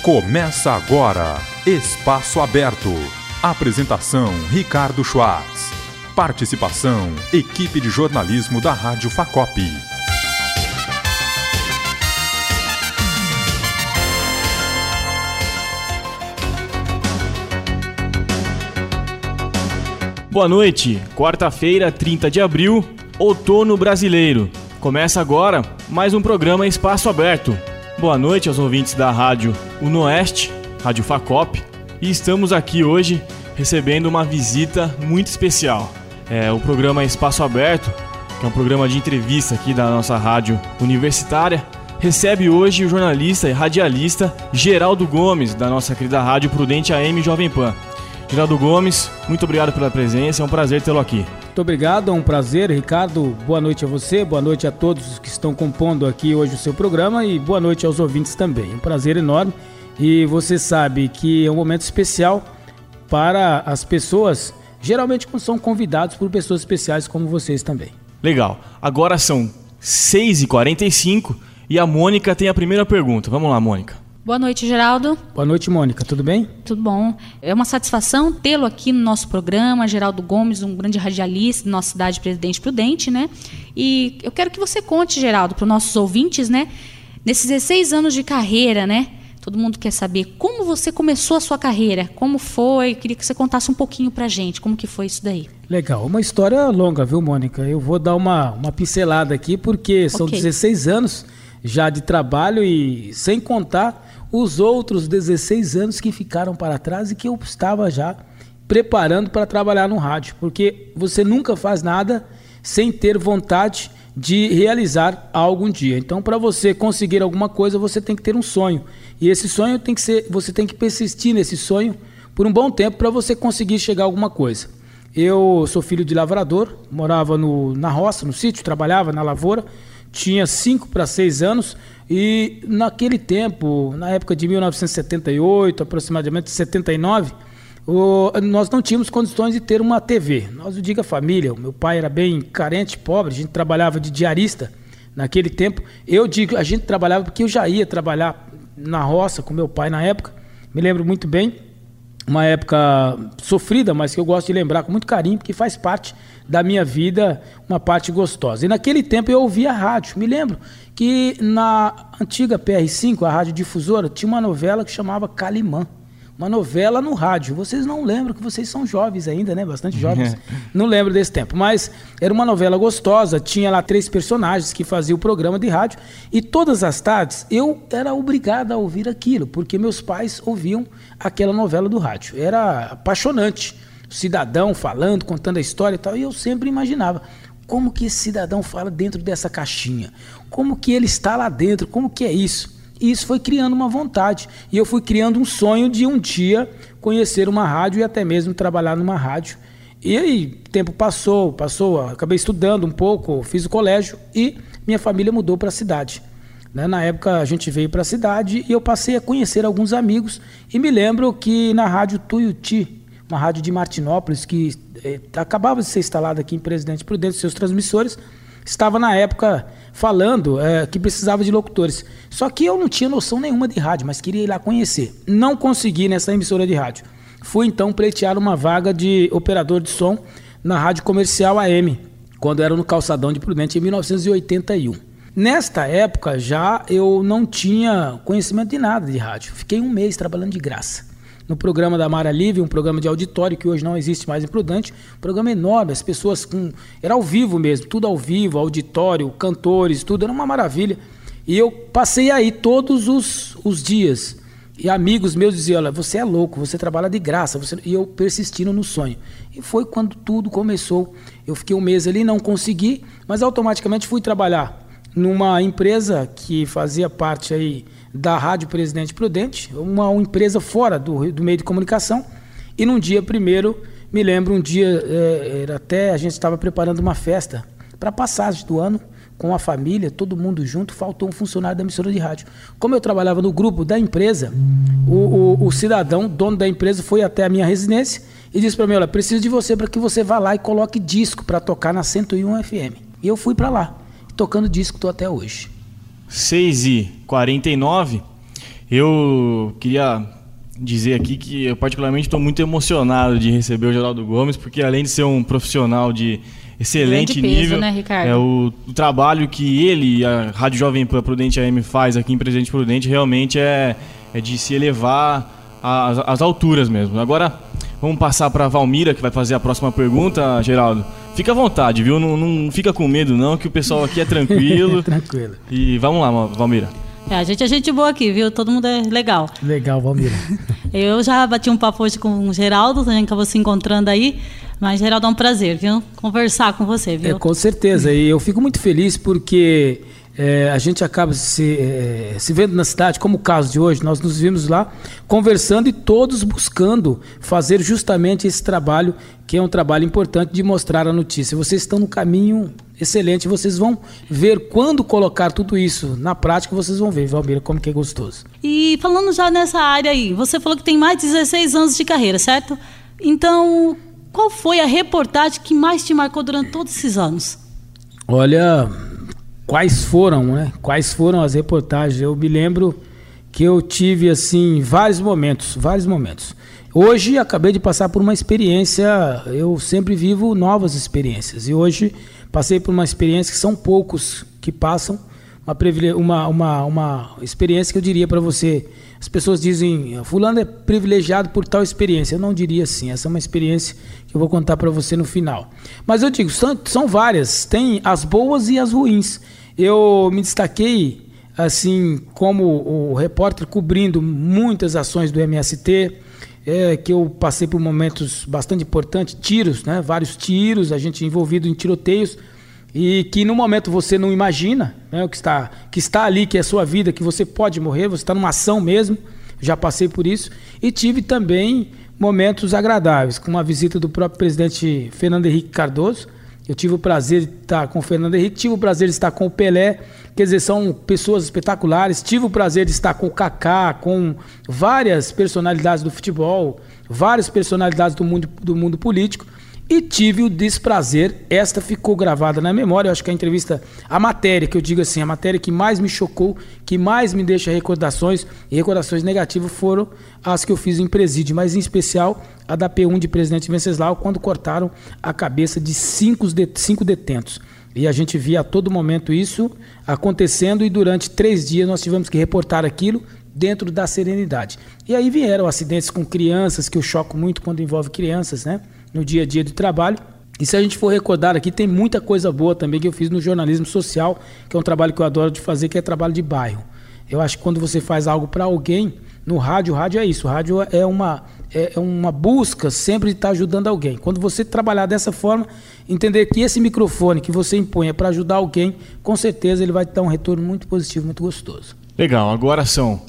Começa agora, Espaço Aberto. Apresentação, Ricardo Schwartz. Participação, equipe de jornalismo da Rádio Facop. Boa noite, quarta-feira, 30 de abril, outono brasileiro. Começa agora mais um programa Espaço Aberto. Boa noite aos ouvintes da Rádio Unoeste, Rádio Facop. E estamos aqui hoje recebendo uma visita muito especial. O programa Espaço Aberto, que é um programa de entrevista aqui da nossa rádio universitária, recebe hoje o jornalista e radialista Geraldo Gomes, da nossa querida Rádio Prudente AM Jovem Pan. Geraldo Gomes, muito obrigado pela presença, é um prazer tê-lo aqui. Muito obrigado, é um prazer, Ricardo. Boa noite a você, boa noite a todos que estão compondo aqui hoje o seu programa e boa noite aos ouvintes também. É um prazer enorme e você sabe que é um momento especial para as pessoas, geralmente quando são convidados por pessoas especiais como vocês também. Legal, agora são 6h45 e a Mônica tem a primeira pergunta. Vamos lá, Mônica. Boa noite, Geraldo. Boa noite, Mônica. Tudo bem? Tudo bom. É uma satisfação tê-lo aqui no nosso programa. Geraldo Gomes, um grande radialista da nossa cidade, Presidente Prudente, né? E eu quero que você conte, Geraldo, para os nossos ouvintes, né? Nesses 16 anos de carreira, né? Todo mundo quer saber como você começou a sua carreira, como foi. Eu queria que você contasse um pouquinho pra gente, como que foi isso daí. Legal, uma história longa, viu, Mônica? Eu vou dar uma pincelada aqui, porque são 16 anos já de trabalho e sem contar os outros 16 anos que ficaram para trás e que eu estava já preparando para trabalhar no rádio, porque você nunca faz nada sem ter vontade de realizar algo um dia. Então, para você conseguir alguma coisa, você tem que ter um sonho. E esse sonho tem que ser, você tem que persistir nesse sonho por um bom tempo para você conseguir chegar a alguma coisa. Eu sou filho de lavrador, morava na roça, no sítio, trabalhava na lavoura, tinha 5 para 6 anos e naquele tempo, na época de 1978, aproximadamente 79, nós não tínhamos condições de ter uma TV. Nós, eu digo a família, o meu pai era bem carente, pobre, a gente trabalhava de diarista naquele tempo. Eu digo, a gente trabalhava porque eu já ia trabalhar na roça com meu pai na época, me lembro muito bem, uma época sofrida, mas que eu gosto de lembrar com muito carinho, porque faz parte da minha vida, uma parte gostosa. E naquele tempo eu ouvia rádio. Me lembro que na antiga PR5, a rádio difusora, tinha uma novela que chamava Calimã. Uma novela no rádio. Vocês não lembram, que vocês são jovens ainda, né? Bastante jovens. Não lembro desse tempo. Mas era uma novela gostosa, tinha lá 3 personagens que faziam o programa de rádio. E todas as tardes eu era obrigado a ouvir aquilo, porque meus pais ouviam aquela novela do rádio. Era apaixonante. O cidadão falando, contando a história e tal. E eu sempre imaginava, como que esse cidadão fala dentro dessa caixinha? Como que ele está lá dentro? Como que é isso? E isso foi criando uma vontade. E eu fui criando um sonho de um dia conhecer uma rádio e até mesmo trabalhar numa rádio. E aí, o tempo passou, acabei estudando um pouco, fiz o colégio e minha família mudou para a cidade. Na época a gente veio para a cidade e eu passei a conhecer alguns amigos e me lembro que na rádio Tuiuti, uma rádio de Martinópolis que acabava de ser instalada aqui em Presidente Prudente, seus transmissores, estava na época falando que precisava de locutores. Só que eu não tinha noção nenhuma de rádio, mas queria ir lá conhecer. Não consegui nessa emissora de rádio. Fui então pleitear uma vaga de operador de som na Rádio Comercial AM, quando era no Calçadão de Prudente, em 1981. Nesta época já eu não tinha conhecimento de nada de rádio. Fiquei um mês trabalhando de graça no programa da Mara Lívia, um programa de auditório que hoje não existe mais em Prudente, um programa enorme, as pessoas era ao vivo mesmo, tudo ao vivo, auditório, cantores, tudo, era uma maravilha. E eu passei aí todos os dias, e amigos meus diziam, olha, você é louco, você trabalha de graça, e eu persistindo no sonho. E foi quando tudo começou. Eu fiquei um mês ali, não consegui, mas automaticamente fui trabalhar numa empresa que fazia parte aí da Rádio Presidente Prudente, uma empresa fora do meio de comunicação, e num dia primeiro, me lembro um dia, a gente estava preparando uma festa para a passagem do ano, com a família, todo mundo junto, faltou um funcionário da emissora de rádio. Como eu trabalhava no grupo da empresa, o cidadão, dono da empresa, foi até a minha residência e disse para mim, olha, preciso de você para que você vá lá e coloque disco para tocar na 101 FM. E eu fui para lá, tocando disco, estou até hoje. 6h49, Eu queria dizer aqui que eu particularmente estou muito emocionado de receber o Geraldo Gomes, porque além de ser um profissional de excelente grande peso, nível, né, Ricardo? O trabalho que ele e a Rádio Jovem Pan Prudente AM faz aqui em Presidente Prudente realmente é de se elevar às alturas mesmo. Agora vamos passar para a Valmira, que vai fazer a próxima pergunta, Geraldo. Fica à vontade, viu? Não fica com medo não, que o pessoal aqui é tranquilo. Tranquilo. E vamos lá, Valmira. A gente é gente boa aqui, viu? Todo mundo é legal. Legal, Valmira. Eu já bati um papo hoje com o Geraldo, a gente acabou se encontrando aí. Mas, Geraldo, é um prazer, viu? Conversar com você, viu? Com certeza. E eu fico muito feliz porque a gente acaba se vendo na cidade, como o caso de hoje, nós nos vimos lá conversando e todos buscando fazer justamente esse trabalho, que é um trabalho importante de mostrar a notícia. Vocês estão no caminho excelente, vocês vão ver quando colocar tudo isso na prática, vocês vão ver, Valmira, como que é gostoso. E falando já nessa área aí, você falou que tem mais de 16 anos de carreira, certo? Então, qual foi a reportagem que mais te marcou durante todos esses anos? Olha, quais foram as reportagens? Eu me lembro que eu tive, assim, vários momentos. Hoje, acabei de passar por uma experiência, eu sempre vivo novas experiências, e hoje passei por uma experiência que são poucos que passam, uma experiência que eu diria para você. As pessoas dizem, fulano é privilegiado por tal experiência. Eu não diria assim, essa é uma experiência que eu vou contar para você no final. Mas eu digo, são várias, tem as boas e as ruins. Eu me destaquei, assim, como o repórter cobrindo muitas ações do MST, que eu passei por momentos bastante importantes, tiros, né? Vários tiros, a gente envolvido em tiroteios, e que no momento você não imagina, né, o que está ali, que é a sua vida, que você pode morrer, você está numa ação mesmo, já passei por isso, e tive também momentos agradáveis, com uma visita do próprio presidente Fernando Henrique Cardoso. Eu tive o prazer de estar com o Fernando Henrique, tive o prazer de estar com o Pelé, quer dizer, são pessoas espetaculares, tive o prazer de estar com o Kaká, com várias personalidades do futebol, várias personalidades do mundo político, e tive o desprazer, esta ficou gravada na memória, eu acho que a matéria, que eu digo assim, a matéria que mais me chocou, que mais me deixa recordações, e recordações negativas foram as que eu fiz em presídio, mas em especial a da P1 de Presidente Venceslau, quando cortaram a cabeça de 5 detentos. E a gente via a todo momento isso acontecendo, e durante 3 dias nós tivemos que reportar aquilo dentro da serenidade. E aí vieram acidentes com crianças, que eu choco muito quando envolve crianças, né? No dia a dia do trabalho. E se a gente for recordar aqui, tem muita coisa boa também que eu fiz no jornalismo social, que é um trabalho que eu adoro de fazer, que é trabalho de bairro. Eu acho que quando você faz algo para alguém, no rádio, o rádio é isso. O rádio é uma busca sempre de estar ajudando alguém. Quando você trabalhar dessa forma, entender que esse microfone que você impõe é para ajudar alguém, com certeza ele vai te dar um retorno muito positivo, muito gostoso. Legal, agora são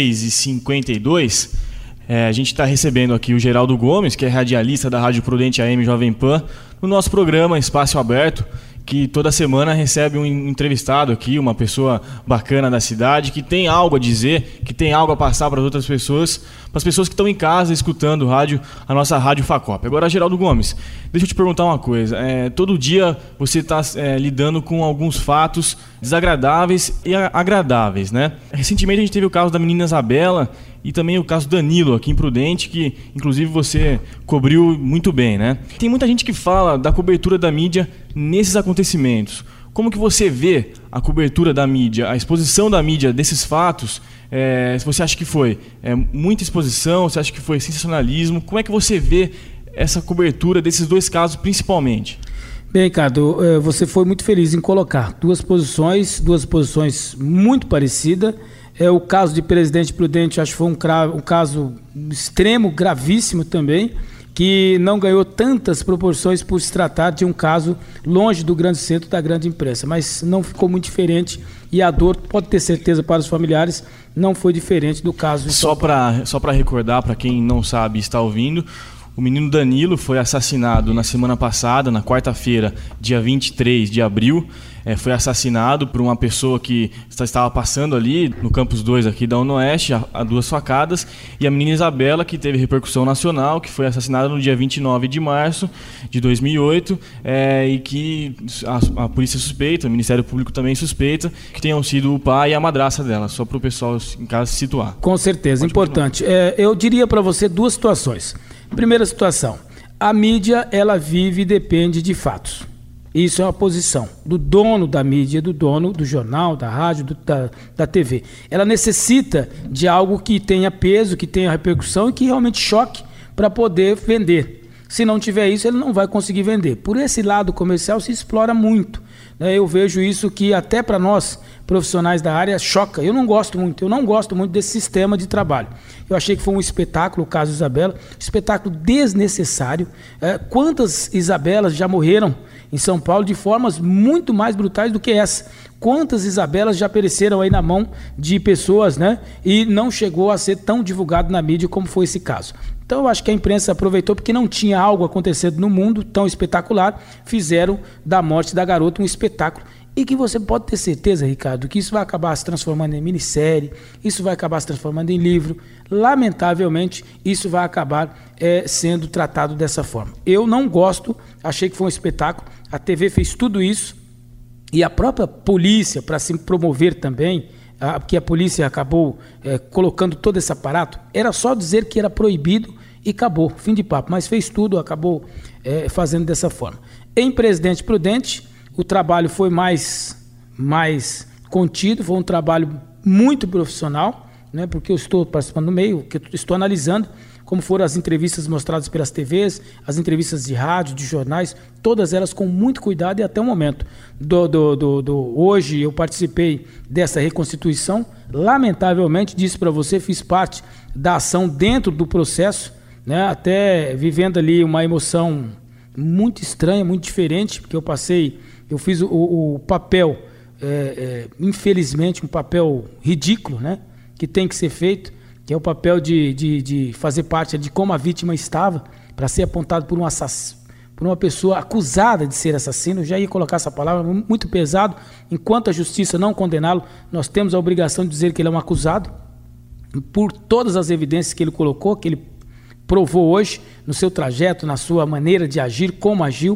6h52. A gente está recebendo aqui o Geraldo Gomes, que é radialista da Rádio Prudente AM Jovem Pan, no nosso programa Espaço Aberto, que toda semana recebe um entrevistado aqui, uma pessoa bacana da cidade, que tem algo a dizer, que tem algo a passar para as outras pessoas, para as pessoas que estão em casa escutando a nossa Rádio Facop. Agora, Geraldo Gomes, deixa eu te perguntar uma coisa. Todo dia você está lidando com alguns fatos desagradáveis e agradáveis, né? Recentemente a gente teve o caso da menina Isabela e também o caso Danilo aqui em Prudente, que inclusive você cobriu muito bem, né? Tem muita gente que fala da cobertura da mídia nesses acontecimentos. Como que você vê a cobertura da mídia, a exposição da mídia desses fatos? Você acha que foi muita exposição? Você acha que foi sensacionalismo? Como é que você vê essa cobertura desses dois casos principalmente? Bem, Ricardo, você foi muito feliz em colocar duas posições muito parecidas. O caso de Presidente Prudente, acho que foi um caso extremo, gravíssimo também, que não ganhou tantas proporções por se tratar de um caso longe do grande centro da grande imprensa, mas não ficou muito diferente, e a dor, pode ter certeza, para os familiares, não foi diferente do caso. Só para recordar, para quem não sabe e está ouvindo, O menino Danilo foi assassinado na semana passada, na quarta-feira, dia 23 de abril. Foi assassinado por uma pessoa que estava passando ali no Campus 2 aqui da UNOeste, a 2 facadas. E a menina Isabela, que teve repercussão nacional, que foi assassinada no dia 29 de março de 2008, e que a polícia suspeita, o Ministério Público também suspeita, que tenham sido o pai e a madrasta dela, só para o pessoal em casa se situar. Com certeza, pode importante. Eu diria para você 2 situações. Primeira situação, a mídia ela vive e depende de fatos. Isso é uma posição do dono da mídia, do dono do jornal, da rádio, da TV. Ela necessita de algo que tenha peso, que tenha repercussão e que realmente choque para poder vender. Se não tiver isso, ele não vai conseguir vender. Por esse lado comercial se explora muito. Eu vejo isso que até para nós, profissionais da área, choca. Eu não gosto muito desse sistema de trabalho. Eu achei que foi um espetáculo, o caso Isabela, espetáculo desnecessário. Quantas Isabelas já morreram em São Paulo de formas muito mais brutais do que essa? Quantas Isabelas já pereceram aí na mão de pessoas, e não chegou a ser tão divulgado na mídia como foi esse caso. Então eu acho que a imprensa aproveitou porque não tinha algo acontecendo no mundo tão espetacular, fizeram da morte da garota um espetáculo. E que você pode ter certeza, Ricardo, que isso vai acabar se transformando em minissérie, isso vai acabar se transformando em livro. Lamentavelmente, isso vai acabar sendo tratado dessa forma. Eu não gosto, achei que foi um espetáculo, a TV fez tudo isso, e a própria polícia, para se promover também, porque a polícia acabou colocando todo esse aparato, era só dizer que era proibido e acabou, fim de papo, mas fez tudo, acabou fazendo dessa forma. Em Presidente Prudente, o trabalho foi mais contido, foi um trabalho muito profissional, porque eu estou participando do meio, que eu estou analisando como foram as entrevistas mostradas pelas TVs, as entrevistas de rádio, de jornais, todas elas com muito cuidado e até o momento. Hoje eu participei dessa reconstituição, lamentavelmente, disse para você, fiz parte da ação dentro do processo, até vivendo ali uma emoção muito estranha, muito diferente, porque eu fiz o papel, infelizmente, um papel ridículo, que tem que ser feito, que é o papel de fazer parte de como a vítima estava, para ser apontado por uma pessoa acusada de ser assassino. Eu já ia colocar essa palavra, muito pesado. Enquanto a justiça não condená-lo, nós temos a obrigação de dizer que ele é um acusado, por todas as evidências que ele colocou, que ele provou hoje, no seu trajeto, na sua maneira de agir, como agiu.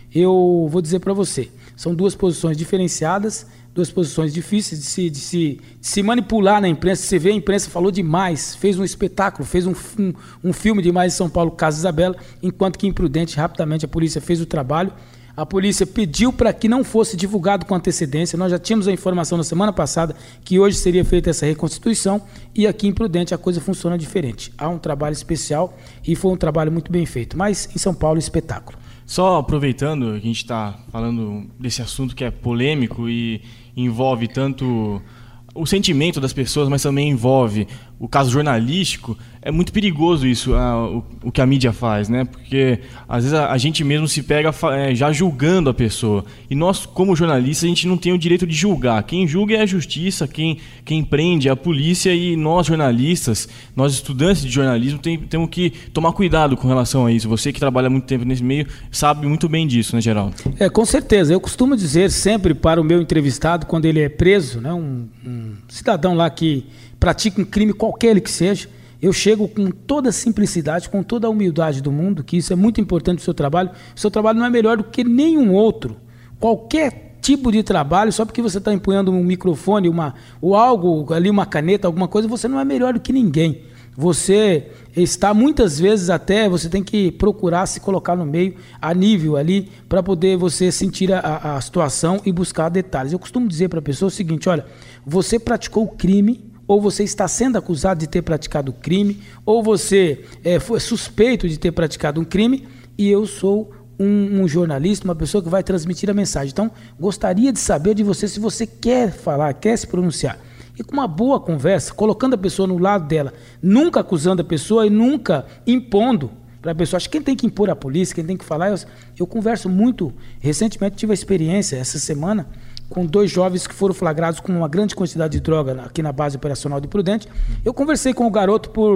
Eu vou dizer para você, são 2 posições diferenciadas, 2 posições difíceis de se manipular na imprensa. Você vê, a imprensa falou demais, fez um espetáculo, fez um filme demais em São Paulo, caso Isabela, enquanto que imprudente, rapidamente a polícia fez o trabalho. A polícia pediu para que não fosse divulgado com antecedência. Nós já tínhamos a informação na semana passada que hoje seria feita essa reconstituição, e aqui em Prudente a coisa funciona diferente. Há um trabalho especial e foi um trabalho muito bem feito, mas em São Paulo, espetáculo. Só aproveitando que a gente está falando desse assunto que é polêmico e envolve tanto o sentimento das pessoas, mas também envolve o caso jornalístico, é muito perigoso isso, o que a mídia faz, Porque às vezes a gente mesmo se pega já julgando a pessoa. E nós, como jornalistas, a gente não tem o direito de julgar. Quem julga é a justiça, quem prende é a polícia, e nós, jornalistas, nós estudantes de jornalismo, temos que tomar cuidado com relação a isso. Você que trabalha muito tempo nesse meio sabe muito bem disso, Geraldo? Com certeza. Eu costumo dizer sempre para o meu entrevistado, quando ele é preso, um cidadão lá que pratica um crime qualquer ele que seja, eu chego com toda a simplicidade, com toda a humildade do mundo, que isso é muito importante para o seu trabalho. O seu trabalho não é melhor do que nenhum outro. Qualquer tipo de trabalho, só porque você está empunhando um microfone, ou algo ali, uma caneta, alguma coisa, você não é melhor do que ninguém. Você está, muitas vezes até, você tem que procurar se colocar no meio, a nível ali, para poder você sentir a situação e buscar detalhes. Eu costumo dizer para a pessoa o seguinte: olha, você praticou o crime, ou você está sendo acusado de ter praticado o crime, ou você foi suspeito de ter praticado um crime, e eu sou um jornalista, uma pessoa que vai transmitir a mensagem. Então, gostaria de saber de você se você quer falar, quer se pronunciar. E com uma boa conversa, colocando a pessoa no lado dela, nunca acusando a pessoa e nunca impondo para a pessoa. Acho que quem tem que impor a polícia, quem tem que falar... Eu converso muito, recentemente tive a experiência, essa semana, com 2 jovens que foram flagrados com uma grande quantidade de droga aqui na base operacional de Prudente. Eu conversei com o garoto por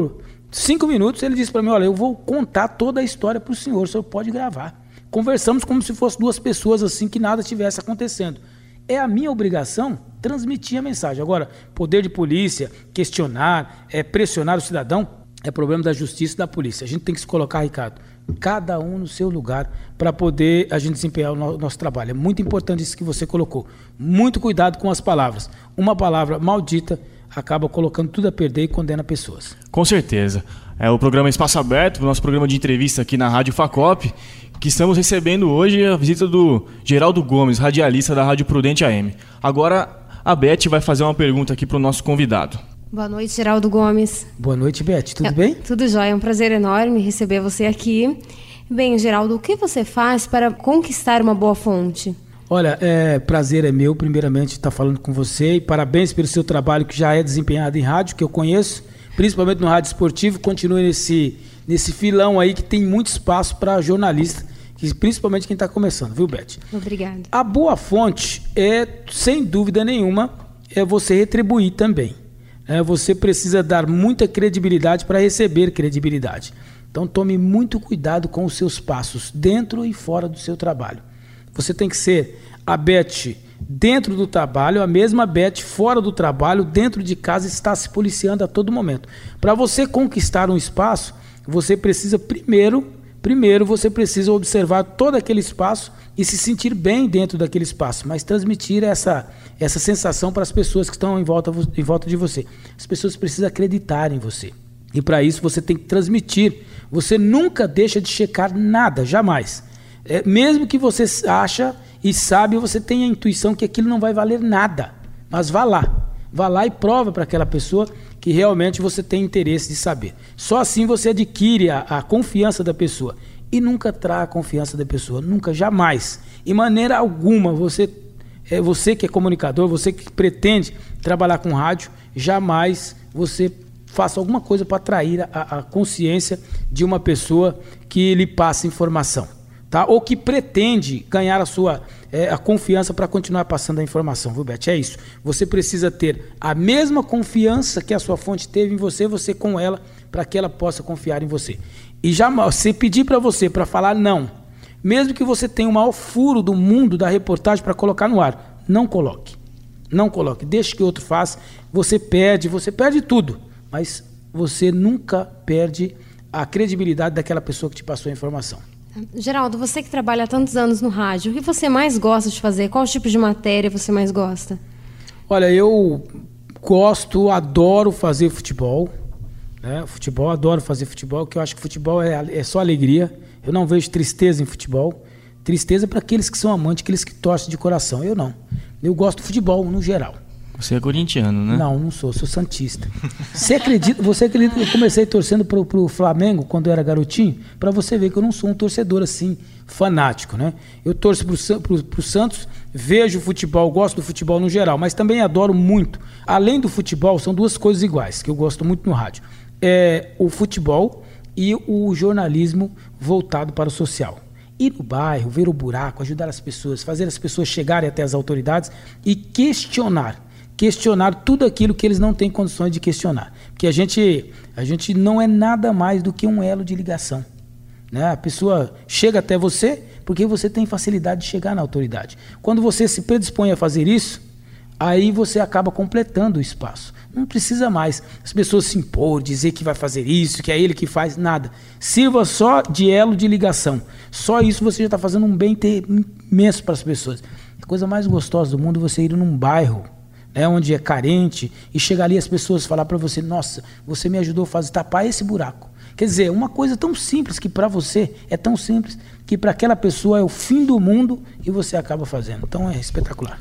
5 minutos ele disse para mim, olha, eu vou contar toda a história para o senhor pode gravar. Conversamos como se fossem 2 pessoas assim, que nada tivesse acontecendo. É a minha obrigação transmitir a mensagem. Agora, poder de polícia, questionar, pressionar o cidadão, é problema da justiça e da polícia. A gente tem que se colocar, Ricardo, cada um no seu lugar para poder a gente desempenhar o nosso trabalho. É muito importante isso que você colocou. Muito cuidado com as palavras. Uma palavra maldita acaba colocando tudo a perder e condena pessoas. Com certeza. É o programa Espaço Aberto, o nosso programa de entrevista aqui na Rádio Facop, que estamos recebendo hoje a visita do Geraldo Gomes, radialista da Rádio Prudente AM. Agora a Beth vai fazer uma pergunta aqui para o nosso convidado. Boa noite, Geraldo Gomes. Boa noite, Beth. Tudo bem? Tudo jóia. É um prazer enorme receber você aqui. Bem, Geraldo, o que você faz para conquistar uma boa fonte? Olha, prazer é meu, primeiramente, estar falando com você e parabéns pelo seu trabalho que já é desempenhado em rádio, que eu conheço, principalmente no rádio esportivo. Continue nesse filão aí que tem muito espaço para jornalista, principalmente quem está começando, viu, Beth? Obrigada. A boa fonte sem dúvida nenhuma, você retribuir também. Você precisa dar muita credibilidade para receber credibilidade. Então tome muito cuidado com os seus passos, dentro e fora do seu trabalho. Você tem que ser a Beth dentro do trabalho, a mesma Beth fora do trabalho, dentro de casa, está se policiando a todo momento. Para você conquistar um espaço, você precisa primeiro você precisa observar todo aquele espaço e se sentir bem dentro daquele espaço, mas transmitir essa sensação para as pessoas que estão em volta de você. As pessoas precisam acreditar em você. E para isso você tem que transmitir. Você nunca deixa de checar nada, jamais. Mesmo que você acha e sabe, você tem a intuição que aquilo não vai valer nada. Mas vá lá e prova para aquela pessoa que realmente você tem interesse de saber. Só assim você adquire a confiança da pessoa. E nunca trai a confiança da pessoa, nunca, jamais. Em maneira alguma, você que é comunicador, você que pretende trabalhar com rádio, jamais você faça alguma coisa para atrair a consciência de uma pessoa que lhe passa informação, tá? Ou que pretende ganhar a confiança para continuar passando a informação, viu, Beth? É isso. Você precisa ter a mesma confiança que a sua fonte teve em você com ela, para que ela possa confiar em você. E jamais, se pedir para você para falar não, mesmo que você tenha o maior furo do mundo da reportagem para colocar no ar, não coloque. Não coloque. Deixe que outro faça. Você perde tudo, mas você nunca perde a credibilidade daquela pessoa que te passou a informação. Geraldo, você que trabalha há tantos anos no rádio, o que você mais gosta de fazer? Qual tipo de matéria você mais gosta? Olha, eu adoro fazer futebol. Adoro fazer futebol, porque eu acho que futebol é só alegria. Eu não vejo tristeza em futebol. Tristeza para aqueles que são amantes, aqueles que torcem de coração. Eu não. Eu gosto do futebol no geral. Você é corintiano, né? Não sou santista. Você acredita que eu comecei torcendo pro Flamengo quando eu era garotinho? Para você ver que eu não sou um torcedor assim, fanático, né? Eu torço pro Santos, vejo o futebol, gosto do futebol no geral, mas também adoro muito. Além do futebol, são 2 coisas iguais, que eu gosto muito no rádio. O futebol e o jornalismo voltado para o social. Ir no bairro, ver o buraco, ajudar as pessoas, fazer as pessoas chegarem até as autoridades e questionar tudo aquilo que eles não têm condições de questionar. Porque a gente não é nada mais do que um elo de ligação, né? A pessoa chega até você porque você tem facilidade de chegar na autoridade. Quando você se predispõe a fazer isso, aí você acaba completando o espaço. Não precisa mais as pessoas se impor, dizer que vai fazer isso, que é ele que faz, nada. Sirva só de elo de ligação. Só isso você já está fazendo um bem imenso para as pessoas. A coisa mais gostosa do mundo é você ir num bairro, onde é carente, e chegar ali as pessoas falar para você: nossa, você me ajudou a tapar esse buraco. Quer dizer, uma coisa tão simples que para você é tão simples que para aquela pessoa é o fim do mundo e você acaba fazendo. Então é espetacular.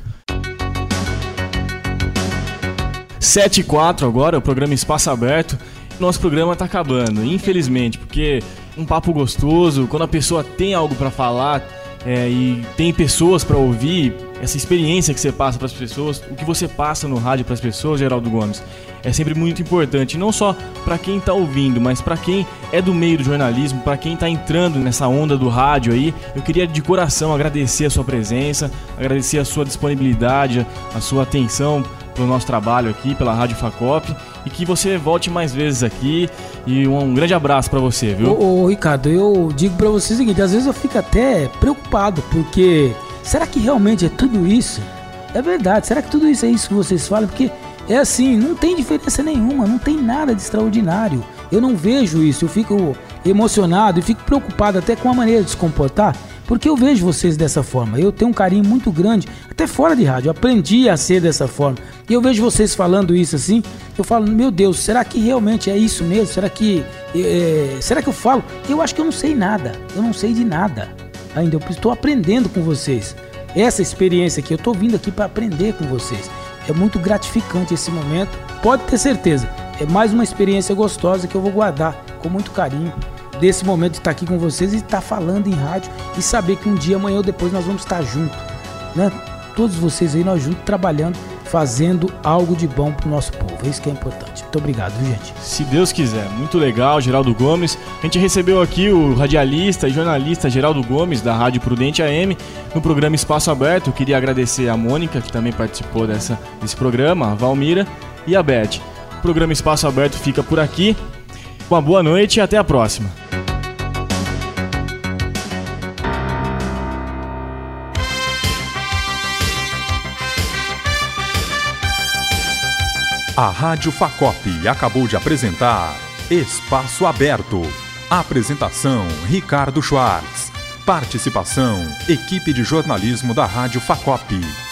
7h04 agora, o programa Espaço Aberto. Nosso programa está acabando, infelizmente, porque um papo gostoso, quando a pessoa tem algo para falar e tem pessoas para ouvir, essa experiência que você passa para as pessoas, o que você passa no rádio para as pessoas, Geraldo Gomes, é sempre muito importante, não só para quem está ouvindo, mas para quem é do meio do jornalismo, para quem está entrando nessa onda do rádio aí. Eu queria de coração agradecer a sua presença, agradecer a sua disponibilidade, a sua atenção pelo nosso trabalho aqui, pela Rádio Facop, e que você volte mais vezes aqui, e um grande abraço para você, viu? Ô, Ricardo, eu digo para você o seguinte, às vezes eu fico até preocupado, porque será que realmente é tudo isso? É verdade, será que tudo isso é isso que vocês falam? Porque é assim, não tem diferença nenhuma, não tem nada de extraordinário. Eu não vejo isso, eu fico emocionado e fico preocupado até com a maneira de se comportar, porque eu vejo vocês dessa forma. Eu tenho um carinho muito grande, até fora de rádio, eu aprendi a ser dessa forma. E eu vejo vocês falando isso assim, eu falo, meu Deus, será que realmente é isso mesmo? Será que eu falo? Eu acho que eu não sei nada, eu não sei de nada ainda, eu estou aprendendo com vocês. Essa experiência aqui, eu estou vindo aqui para aprender com vocês. É muito gratificante esse momento, pode ter certeza. É mais uma experiência gostosa que eu vou guardar com muito carinho. Desse momento de estar aqui com vocês e estar falando em rádio e saber que um dia, amanhã ou depois nós vamos estar juntos, né? Todos vocês aí, nós juntos trabalhando, fazendo algo de bom pro nosso povo. É isso que é importante. Muito obrigado, gente. Se Deus quiser. Muito legal, Geraldo Gomes. A gente recebeu aqui o radialista e jornalista Geraldo Gomes, da Rádio Prudente AM, no programa Espaço Aberto. Eu queria agradecer a Mônica, que também participou desse programa, a Valmira e a Beth. O programa Espaço Aberto fica por aqui. Uma boa noite e até a próxima. A Rádio Facop acabou de apresentar Espaço Aberto. Apresentação: Ricardo Schwartz. Participação: equipe de jornalismo da Rádio Facop.